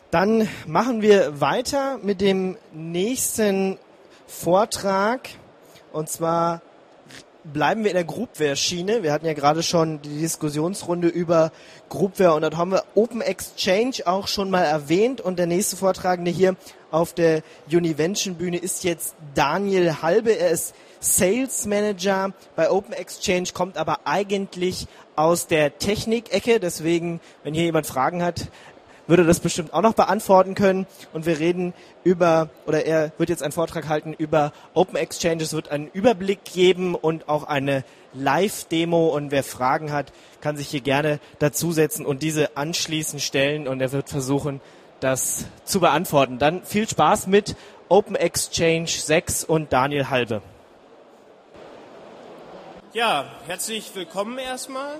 Dann machen wir weiter mit dem nächsten Vortrag. Und zwar bleiben wir in der Groupware-Schiene. Wir hatten ja gerade schon die Diskussionsrunde über Groupware und dort haben wir Open Exchange auch schon mal erwähnt. Und der nächste Vortragende hier auf der Univention-Bühne ist jetzt Daniel Halbe. Er ist Sales Manager bei Open Exchange, kommt aber eigentlich aus der Technik-Ecke. Deswegen, wenn hier jemand Fragen hat, würde das bestimmt auch noch beantworten können. Und wir reden er wird jetzt einen Vortrag halten über Open Exchange. Es wird einen Überblick geben und auch eine Live-Demo. Und wer Fragen hat, kann sich hier gerne dazusetzen und diese anschließend stellen. Und er wird versuchen, das zu beantworten. Dann viel Spaß mit Open Exchange 6 und Daniel Halbe. Ja, herzlich willkommen erstmal.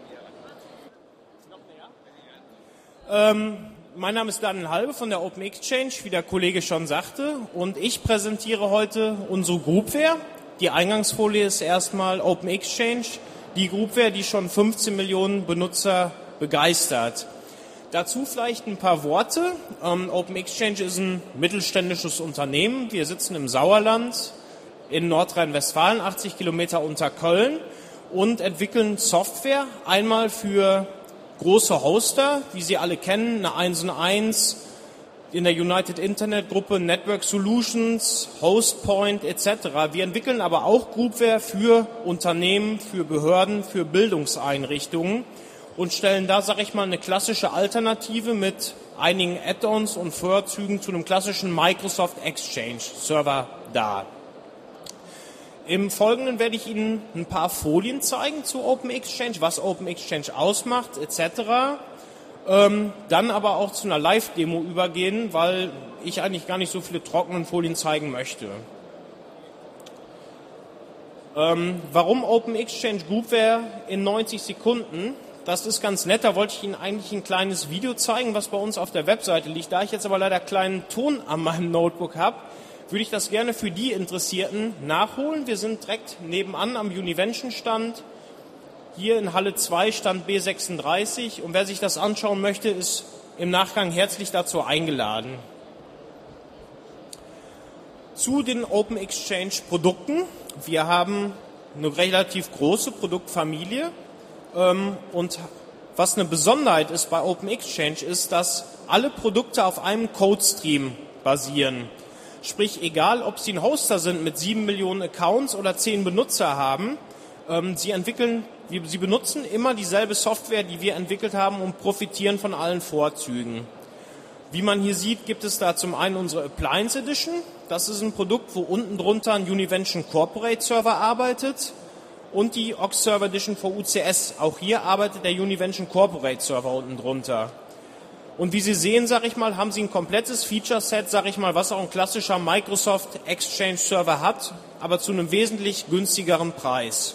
Mein Name ist Daniel Halbe von der Open Exchange, wie der Kollege schon sagte, und ich präsentiere heute unsere Groupware. Die Eingangsfolie ist erstmal Open Exchange, die Groupware, die schon 15 Millionen Benutzer begeistert. Dazu vielleicht ein paar Worte. Open Exchange ist ein mittelständisches Unternehmen. Wir sitzen im Sauerland in Nordrhein-Westfalen, 80 Kilometer unter Köln, und entwickeln Software einmal für große Hoster, wie Sie alle kennen, eine 1&1 in der United Internet Gruppe, Network Solutions, Hostpoint etc. Wir entwickeln aber auch Groupware für Unternehmen, für Behörden, für Bildungseinrichtungen und stellen da, sage ich mal, eine klassische Alternative mit einigen Add-ons und Vorzügen zu einem klassischen Microsoft Exchange Server dar. Im Folgenden werde ich Ihnen ein paar Folien zeigen zu Open Exchange, was Open Exchange ausmacht, etc. Dann aber auch zu einer Live-Demo übergehen, weil ich eigentlich gar nicht so viele trockenen Folien zeigen möchte. Warum Open Exchange Groupware in 90 Sekunden? Das ist ganz nett, da wollte ich Ihnen eigentlich ein kleines Video zeigen, was bei uns auf der Webseite liegt. Da ich jetzt aber leider kleinen Ton an meinem Notebook habe, würde ich das gerne für die Interessierten nachholen. Wir sind direkt nebenan am Univention-Stand, hier in Halle 2, Stand B36. Und wer sich das anschauen möchte, ist im Nachgang herzlich dazu eingeladen. Zu den Open Exchange Produkten. Wir haben eine relativ große Produktfamilie. Und was eine Besonderheit ist bei Open Exchange ist, dass alle Produkte auf einem Codestream basieren. Sprich, egal ob Sie ein Hoster sind mit 7 Millionen Accounts oder 10 Benutzer haben, Sie benutzen immer dieselbe Software, die wir entwickelt haben und profitieren von allen Vorzügen. Wie man hier sieht, gibt es da zum einen unsere Appliance Edition. Das ist ein Produkt, wo unten drunter ein Univention Corporate Server arbeitet und die Ox Server Edition für UCS. Auch hier arbeitet der Univention Corporate Server unten drunter. Und wie Sie sehen, sage ich mal, haben Sie ein komplettes Feature-Set, sage ich mal, was auch ein klassischer Microsoft Exchange Server hat, aber zu einem wesentlich günstigeren Preis.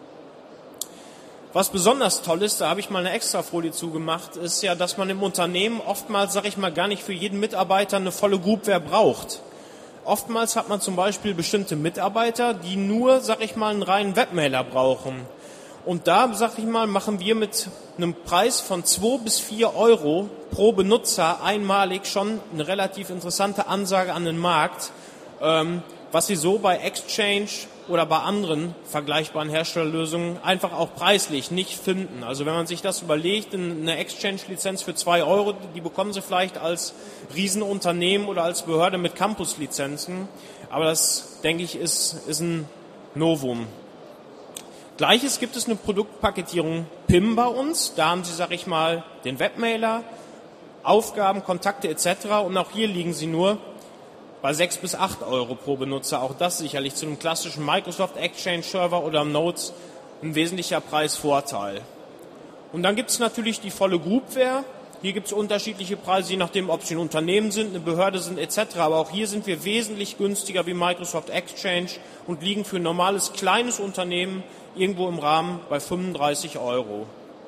Was besonders toll ist, da habe ich mal eine Extrafolie zugemacht, ist ja, dass man im Unternehmen oftmals, sage ich mal, gar nicht für jeden Mitarbeiter eine volle Groupware braucht. Oftmals hat man zum Beispiel bestimmte Mitarbeiter, die nur, sage ich mal, einen reinen Webmailer brauchen. Und da, sag ich mal, machen wir mit einem Preis von 2 bis 4 Euro pro Benutzer einmalig schon eine relativ interessante Ansage an den Markt, was Sie so bei Exchange oder bei anderen vergleichbaren Herstellerlösungen einfach auch preislich nicht finden. Also wenn man sich das überlegt, eine Exchange-Lizenz für 2 Euro, die bekommen Sie vielleicht als Riesenunternehmen oder als Behörde mit Campus-Lizenzen. Aber das, denke ich, ist ein Novum. Gleiches gibt es eine Produktpaketierung PIM bei uns. Da haben Sie, sag ich mal, den Webmailer, Aufgaben, Kontakte etc. Und auch hier liegen Sie nur bei 6 bis 8 Euro pro Benutzer. Auch das sicherlich zu einem klassischen Microsoft Exchange Server oder Nodes ein wesentlicher Preisvorteil. Und dann gibt es natürlich die volle Groupware. Hier gibt es unterschiedliche Preise, je nachdem, ob Sie ein Unternehmen sind, eine Behörde sind etc. Aber auch hier sind wir wesentlich günstiger wie Microsoft Exchange und liegen für ein normales kleines Unternehmen irgendwo im Rahmen bei 35 Euro.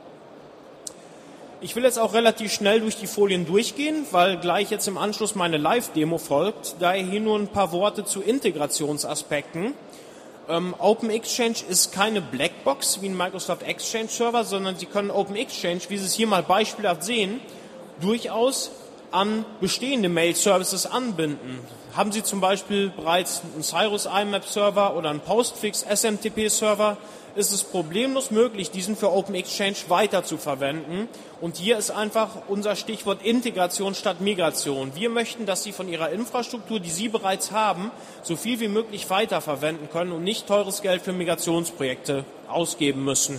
Ich will jetzt auch relativ schnell durch die Folien durchgehen, weil gleich jetzt im Anschluss meine Live-Demo folgt. Daher hier nur ein paar Worte zu Integrationsaspekten. Open Exchange ist keine Blackbox wie ein Microsoft Exchange Server, sondern Sie können Open Exchange, wie Sie es hier mal beispielhaft sehen, durchaus an bestehende Mail-Services anbinden. Haben Sie zum Beispiel bereits einen Cyrus IMAP-Server oder einen Postfix SMTP-Server, ist es problemlos möglich, diesen für Open Exchange weiter zu verwenden. Und hier ist einfach unser Stichwort Integration statt Migration. Wir möchten, dass Sie von Ihrer Infrastruktur, die Sie bereits haben, so viel wie möglich weiterverwenden können und nicht teures Geld für Migrationsprojekte ausgeben müssen.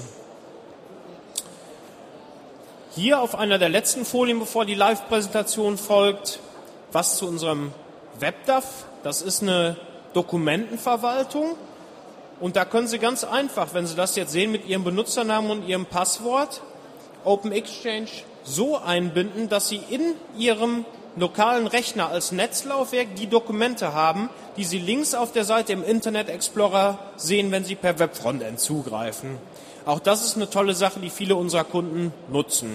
Hier auf einer der letzten Folien, bevor die Live-Präsentation folgt, was zu unserem WebDAV. Das ist eine Dokumentenverwaltung. Und da können Sie ganz einfach, wenn Sie das jetzt sehen, mit Ihrem Benutzernamen und Ihrem Passwort Open Exchange so einbinden, dass Sie in Ihrem lokalen Rechner als Netzlaufwerk die Dokumente haben, die Sie links auf der Seite im Internet Explorer sehen, wenn Sie per Webfrontend zugreifen. Auch das ist eine tolle Sache, die viele unserer Kunden nutzen.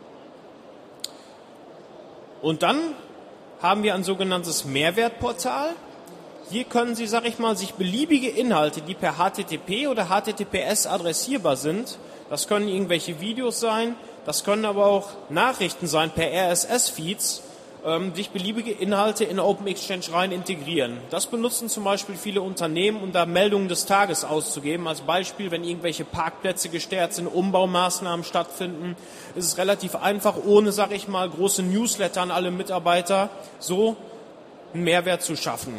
Und dann haben wir ein sogenanntes Mehrwertportal. Hier können Sie, sich beliebige Inhalte, die per HTTP oder HTTPS adressierbar sind, das können irgendwelche Videos sein, das können aber auch Nachrichten sein per RSS-Feeds, sich beliebige Inhalte in Open Exchange rein integrieren. Das benutzen zum Beispiel viele Unternehmen, um da Meldungen des Tages auszugeben. Als Beispiel, wenn irgendwelche Parkplätze gesperrt sind, Umbaumaßnahmen stattfinden, ist es relativ einfach, ohne, große Newsletter an alle Mitarbeiter, so einen Mehrwert zu schaffen.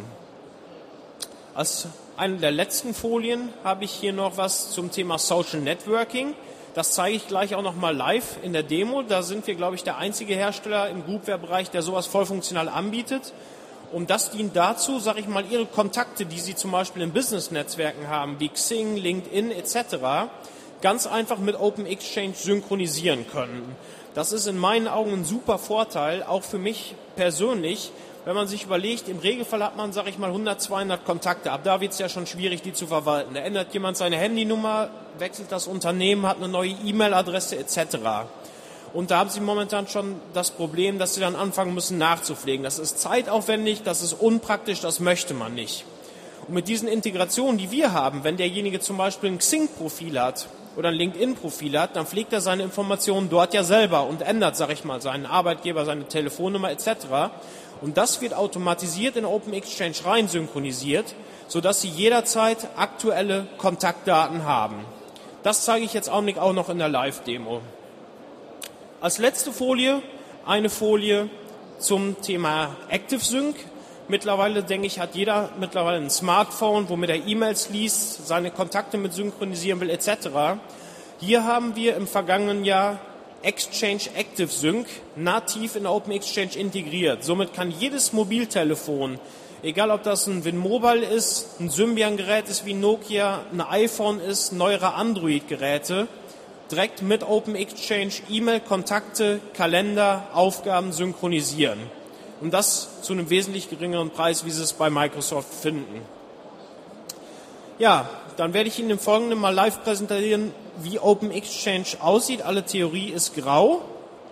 Als eine der letzten Folien habe ich hier noch was zum Thema Social Networking. Das zeige ich gleich auch noch mal live in der Demo. Da sind wir, glaube ich, der einzige Hersteller im Groupware-Bereich, der sowas voll funktional anbietet. Und das dient dazu, Ihre Kontakte, die Sie zum Beispiel in Business-Netzwerken haben, wie Xing, LinkedIn etc., ganz einfach mit Open Exchange synchronisieren können. Das ist in meinen Augen ein super Vorteil, auch für mich persönlich, wenn man sich überlegt, im Regelfall hat man, 100, 200 Kontakte. Ab da wird es ja schon schwierig, die zu verwalten. Da ändert jemand seine Handynummer, wechselt das Unternehmen, hat eine neue E-Mail-Adresse etc. Und da haben Sie momentan schon das Problem, dass Sie dann anfangen müssen nachzupflegen. Das ist zeitaufwendig, das ist unpraktisch, das möchte man nicht. Und mit diesen Integrationen, die wir haben, wenn derjenige zum Beispiel ein Xing-Profil hat oder ein LinkedIn-Profil hat, dann pflegt er seine Informationen dort ja selber und ändert, seinen Arbeitgeber, seine Telefonnummer etc. Und das wird automatisiert in Open Exchange rein synchronisiert, sodass Sie jederzeit aktuelle Kontaktdaten haben. Das zeige ich jetzt auch noch in der Live-Demo. Als letzte Folie eine Folie zum Thema ActiveSync. Mittlerweile, denke ich, hat jeder ein Smartphone, womit er E-Mails liest, seine Kontakte mit synchronisieren will etc. Hier haben wir im vergangenen Jahr Exchange ActiveSync nativ in Open Exchange integriert. Somit kann jedes Mobiltelefon, egal ob das ein WinMobile ist, ein Symbian-Gerät ist wie Nokia, ein iPhone ist, neuere Android-Geräte, direkt mit Open Exchange E-Mail, Kontakte, Kalender, Aufgaben synchronisieren. Und das zu einem wesentlich geringeren Preis, wie Sie es bei Microsoft finden. Ja, dann werde ich Ihnen im Folgenden mal live präsentieren, wie Open Exchange aussieht. Alle Theorie ist grau.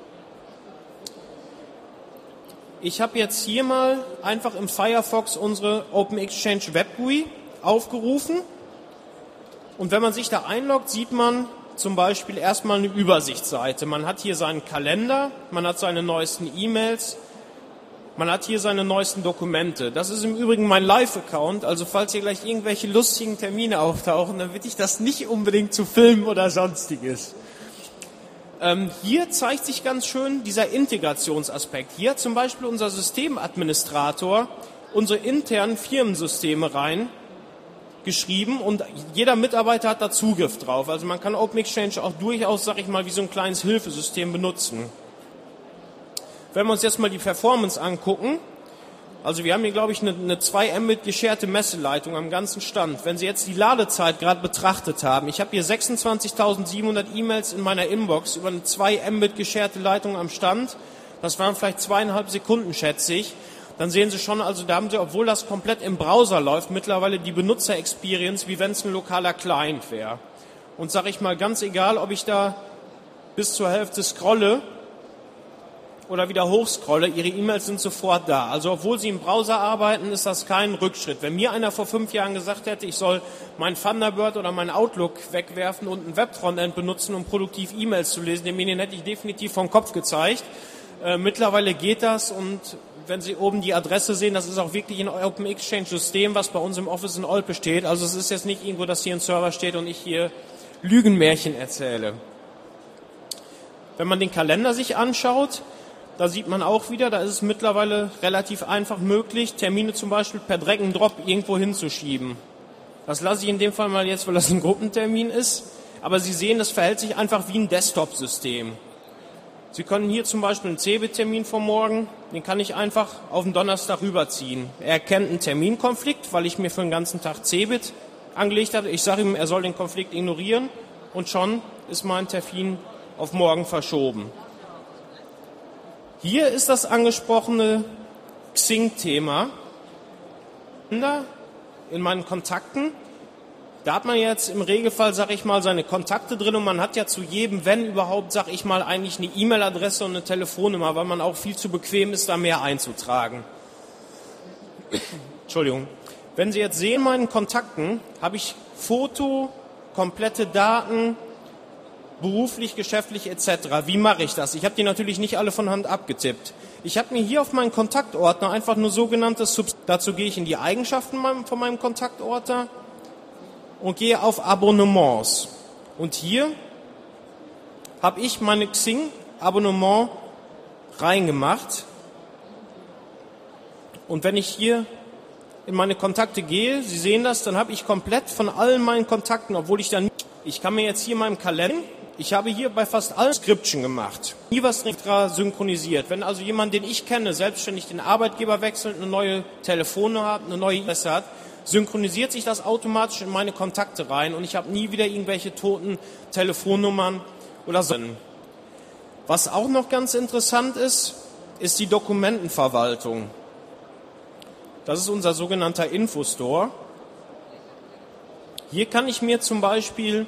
Ich habe jetzt hier mal einfach im Firefox unsere Open Exchange Web GUI aufgerufen. Und wenn man sich da einloggt, sieht man zum Beispiel erstmal eine Übersichtsseite. Man hat hier seinen Kalender, man hat seine neuesten E-Mails, man hat hier seine neuesten Dokumente. Das ist im Übrigen mein Live-Account, also falls hier gleich irgendwelche lustigen Termine auftauchen, dann bitte ich das nicht unbedingt zu filmen oder sonstiges. Hier zeigt sich ganz schön dieser Integrationsaspekt. Hier hat zum Beispiel unser Systemadministrator unsere internen Firmensysteme reingeschrieben und jeder Mitarbeiter hat da Zugriff drauf. Also man kann Open Exchange auch durchaus, wie so ein kleines Hilfesystem benutzen. Wenn wir uns jetzt mal die Performance angucken, also wir haben hier, glaube ich, eine 2 Mbit gescherte Messeleitung am ganzen Stand. Wenn Sie jetzt die Ladezeit gerade betrachtet haben, ich habe hier 26.700 E-Mails in meiner Inbox über eine 2 Mbit gescherte Leitung am Stand. Das waren vielleicht 2,5 Sekunden, schätze ich. Dann sehen Sie schon, also da haben Sie, obwohl das komplett im Browser läuft, mittlerweile die Benutzer-Experience, wie wenn es ein lokaler Client wäre. Und ganz egal, ob ich da bis zur Hälfte scrolle oder wieder hochscrolle, Ihre E-Mails sind sofort da. Also obwohl Sie im Browser arbeiten, ist das kein Rückschritt. Wenn mir einer vor 5 Jahren gesagt hätte, ich soll mein Thunderbird oder mein Outlook wegwerfen und ein Webfrontend benutzen, um produktiv E-Mails zu lesen, den hätte ich definitiv vom Kopf gezeigt. Mittlerweile geht das, und wenn Sie oben die Adresse sehen, das ist auch wirklich ein Open Exchange System, was bei uns im Office in Olpe steht. Also es ist jetzt nicht irgendwo, dass hier ein Server steht und ich hier Lügenmärchen erzähle. Wenn man den Kalender sich anschaut, da sieht man auch wieder, da ist es mittlerweile relativ einfach möglich, Termine zum Beispiel per Drag and Drop irgendwo hinzuschieben. Das lasse ich in dem Fall mal jetzt, weil das ein Gruppentermin ist. Aber Sie sehen, das verhält sich einfach wie ein Desktop-System. Sie können hier zum Beispiel einen CeBIT-Termin vom Morgen, den kann ich einfach auf den Donnerstag rüberziehen. Er erkennt einen Terminkonflikt, weil ich mir für den ganzen Tag CeBIT angelegt habe. Ich sage ihm, er soll den Konflikt ignorieren, und schon ist mein Termin auf morgen verschoben. Hier ist das angesprochene Xing-Thema in meinen Kontakten. Da hat man jetzt im Regelfall, sag ich mal, seine Kontakte drin, und man hat ja zu jedem, wenn überhaupt, sag ich mal, eigentlich eine E-Mail-Adresse und eine Telefonnummer, weil man auch viel zu bequem ist, da mehr einzutragen. Entschuldigung. Wenn Sie jetzt sehen, in meinen Kontakten habe ich Foto, komplette Daten, beruflich, geschäftlich etc. Wie mache ich das? Ich habe die natürlich nicht alle von Hand abgetippt. Ich habe mir hier auf meinen Kontaktordner einfach nur sogenanntes dazu gehe ich in die Eigenschaften von meinem Kontaktordner und gehe auf Abonnements. Und hier habe ich meine Xing-Abonnement reingemacht. Und wenn ich hier in meine Kontakte gehe, Sie sehen das, dann habe ich komplett von allen meinen Kontakten, obwohl ich kann mir jetzt hier in meinem Kalender, ich habe hier bei fast allen Skriptchen gemacht, nie was extra synchronisiert. Wenn also jemand, den ich kenne, selbstständig den Arbeitgeber wechselt, eine neue Telefonnummer hat, eine neue E-Mail hat, synchronisiert sich das automatisch in meine Kontakte rein, und ich habe nie wieder irgendwelche toten Telefonnummern oder so. Was auch noch ganz interessant ist, ist die Dokumentenverwaltung. Das ist unser sogenannter Infostore. Hier kann ich mir zum Beispiel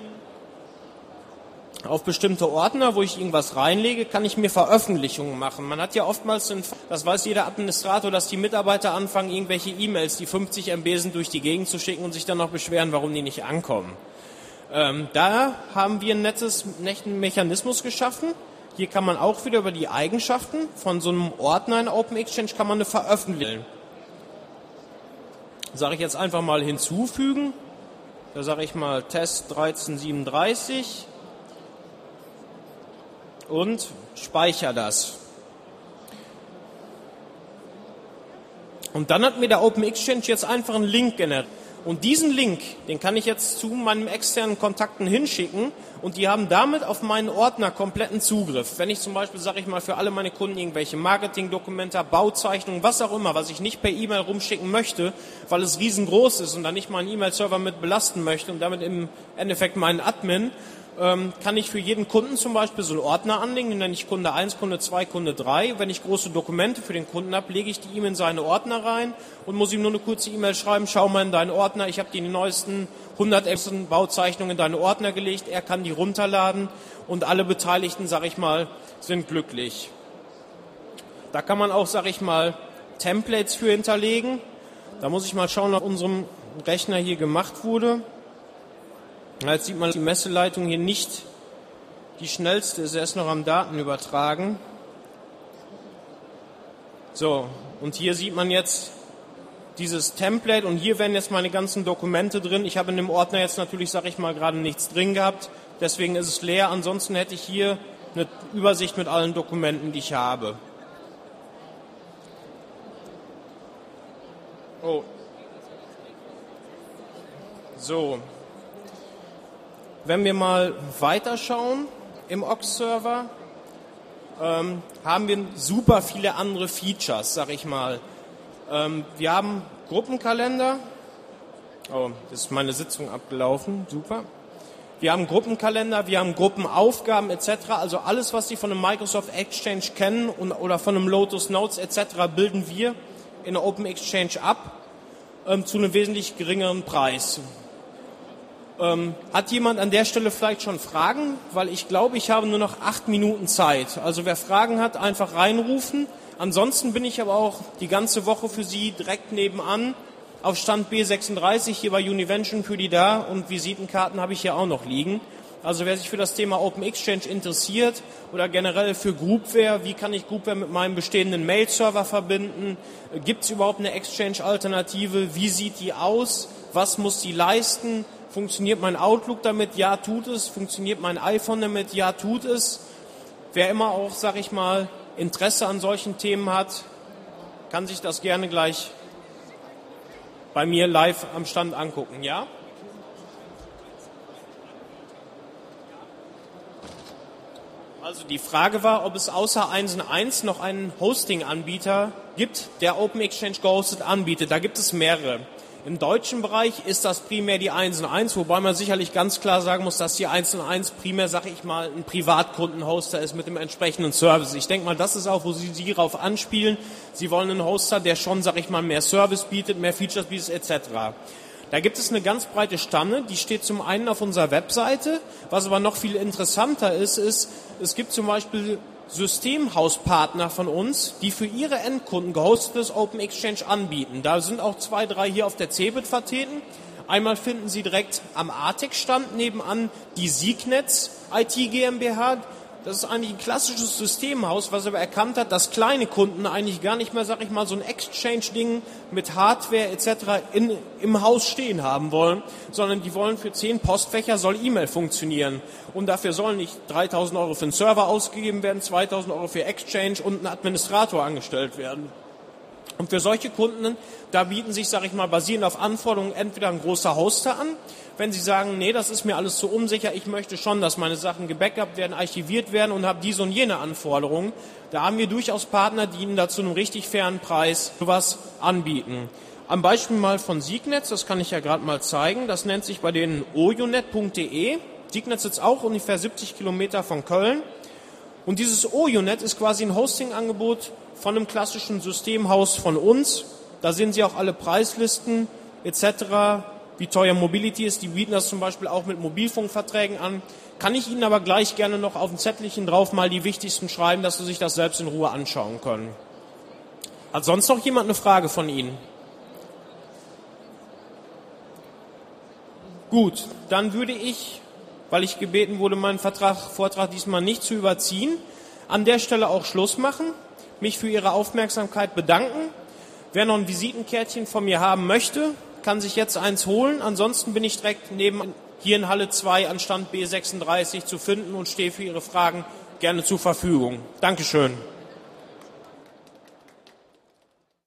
auf bestimmte Ordner, wo ich irgendwas reinlege, kann ich mir Veröffentlichungen machen. Man hat ja oftmals, das weiß jeder Administrator, dass die Mitarbeiter anfangen, irgendwelche E-Mails, die 50 MB sind, durch die Gegend zu schicken und sich dann noch beschweren, warum die nicht ankommen. Da haben wir einen netten Mechanismus geschaffen. Hier kann man auch wieder über die Eigenschaften von so einem Ordner in Open Exchange kann man eine Veröffentlichung. Sage ich jetzt einfach mal hinzufügen. Da sage ich mal Test 1337 und speichere das. Und dann hat mir der Open Exchange jetzt einfach einen Link generiert. Und diesen Link, den kann ich jetzt zu meinen externen Kontakten hinschicken, und die haben damit auf meinen Ordner kompletten Zugriff. Wenn ich zum Beispiel, sage ich mal, für alle meine Kunden irgendwelche Marketingdokumente, Bauzeichnungen, was auch immer, was ich nicht per E-Mail rumschicken möchte, weil es riesengroß ist und dann nicht meinen E-Mail-Server mit belasten möchte und damit im Endeffekt meinen Admin, kann ich für jeden Kunden zum Beispiel so einen Ordner anlegen, den nenne ich Kunde 1, Kunde 2, Kunde 3. Wenn ich große Dokumente für den Kunden habe, lege ich die ihm in seine Ordner rein und muss ihm nur eine kurze E-Mail schreiben, schau mal in deinen Ordner, ich habe die neuesten 100 Bauzeichnungen in deine Ordner gelegt, er kann die runterladen und alle Beteiligten, sage ich mal, sind glücklich. Da kann man auch, sage ich mal, Templates für hinterlegen. Da muss ich mal schauen, was auf unserem Rechner hier gemacht wurde. Jetzt sieht man, dass die Messeleitung hier nicht die schnellste ist, erst noch am Daten übertragen. So, und hier sieht man jetzt dieses Template, und hier werden jetzt meine ganzen Dokumente drin. Ich habe in dem Ordner jetzt natürlich, sage ich mal, gerade nichts drin gehabt, deswegen ist es leer. Ansonsten hätte ich hier eine Übersicht mit allen Dokumenten, die ich habe. Oh. So. Wenn wir mal weiterschauen im Ox-Server, haben wir super viele andere Features, sag ich mal. Wir haben Gruppenkalender. Oh, das ist meine Sitzung abgelaufen. Super. Wir haben Gruppenkalender, wir haben Gruppenaufgaben etc. Also alles, was Sie von einem Microsoft Exchange kennen oder von einem Lotus Notes etc. bilden wir in der Open Exchange ab zu einem wesentlich geringeren Preis. Hat jemand an der Stelle vielleicht schon Fragen? Weil ich glaube, ich habe nur noch 8 Minuten Zeit. Also wer Fragen hat, einfach reinrufen. Ansonsten bin ich aber auch die ganze Woche für Sie direkt nebenan auf Stand B36 hier bei Univention für die da, und Visitenkarten habe ich hier auch noch liegen. Also wer sich für das Thema Open Exchange interessiert oder generell für Groupware, wie kann ich Groupware mit meinem bestehenden Mail-Server verbinden? Gibt es überhaupt eine Exchange-Alternative? Wie sieht die aus? Was muss die leisten? Funktioniert mein Outlook damit? Ja, tut es. Funktioniert mein iPhone damit? Ja, tut es. Wer immer auch, sag ich mal, Interesse an solchen Themen hat, kann sich das gerne gleich bei mir live am Stand angucken, ja? Also die Frage war, ob es außer 1&1 noch einen Hosting-Anbieter gibt, der Open Exchange gehostet anbietet. Da gibt es mehrere. Im deutschen Bereich ist das primär die 1&1, wobei man sicherlich ganz klar sagen muss, dass die 1&1 primär, sag ich mal, ein Privatkundenhoster ist mit dem entsprechenden Service. Ich denke mal, das ist auch, wo Sie darauf anspielen. Sie wollen einen Hoster, der schon, sag ich mal, mehr Service bietet, mehr Features bietet, etc. Da gibt es eine ganz breite Stange, die steht zum einen auf unserer Webseite. Was aber noch viel interessanter ist, es gibt zum Beispiel Systemhauspartner von uns, die für ihre Endkunden gehostetes Open Exchange anbieten. Da sind auch 2, 3 hier auf der CeBIT vertreten. Einmal finden Sie direkt am ATEX-Stand nebenan die Signetz IT GmbH. Das ist eigentlich ein klassisches Systemhaus, was aber erkannt hat, dass kleine Kunden eigentlich gar nicht mehr, sag ich mal, so ein Exchange-Ding mit Hardware etc. im Haus stehen haben wollen, sondern die wollen für 10 Postfächer soll E-Mail funktionieren. Und dafür sollen nicht 3.000 Euro für einen Server ausgegeben werden, 2.000 Euro für Exchange und ein Administrator angestellt werden. Und für solche Kunden, da bieten sich, sag ich mal, basierend auf Anforderungen entweder ein großer Hoster an. Wenn Sie sagen, nee, das ist mir alles zu unsicher, ich möchte schon, dass meine Sachen gebackupt werden, archiviert werden und habe diese und jene Anforderungen, da haben wir durchaus Partner, die Ihnen dazu einen richtig fairen Preis sowas anbieten. Am Beispiel mal von Signetz, das kann ich ja gerade mal zeigen, das nennt sich bei denen oyonet.de. Signetz sitzt auch ungefähr 70 Kilometer von Köln. Und dieses Oyonet ist quasi ein Hosting-Angebot von einem klassischen Systemhaus von uns. Da sehen Sie auch alle Preislisten etc., wie teuer Mobility ist. Die bieten das zum Beispiel auch mit Mobilfunkverträgen an. Kann ich Ihnen aber gleich gerne noch auf ein Zettelchen drauf mal die wichtigsten schreiben, dass Sie sich das selbst in Ruhe anschauen können. Hat sonst noch jemand eine Frage von Ihnen? Gut, dann würde ich, weil ich gebeten wurde, meinen Vortrag diesmal nicht zu überziehen, an der Stelle auch Schluss machen, mich für Ihre Aufmerksamkeit bedanken. Wer noch ein Visitenkärtchen von mir haben möchte, kann sich jetzt eins holen. Ansonsten bin ich direkt neben hier in Halle 2 an Stand B36 zu finden und stehe für Ihre Fragen gerne zur Verfügung. Dankeschön.